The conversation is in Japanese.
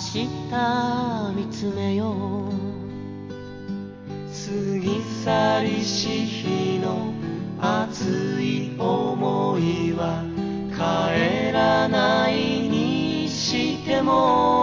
日見つめよう。過ぎ去りし日の熱い思いは帰らないにしても